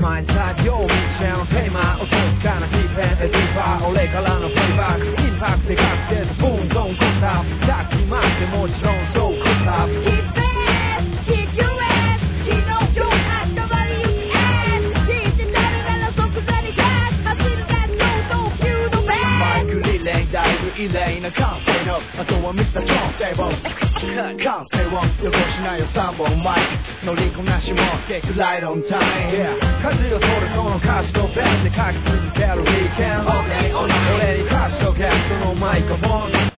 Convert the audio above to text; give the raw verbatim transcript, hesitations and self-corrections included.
前作業道のテーマお得かなディーペンディーパー俺からのフェイバーインパクトでかつてスプーンドンコンタさっきまでもちろんそうコンタ Keep fast, keep your ass Keep on your ass, nobody you ass Keep the night and I'll focus on the gas I see the gas go, don't feel the bad マイクリレーだいぶ異例なカンペのあとはミスタートーンテーブルカンペを汚しないよさんぼんマイク乗りこなしもテイクライトオンタイム数を取るこの歌詞とベルで書き続ける